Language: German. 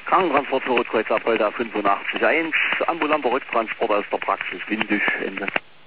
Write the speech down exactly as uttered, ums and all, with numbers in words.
Krankentransport für Rotkreuz Apolda fünfundachtzig eins, ambulanter Rücktransport aus der Praxis Windisch, Ende.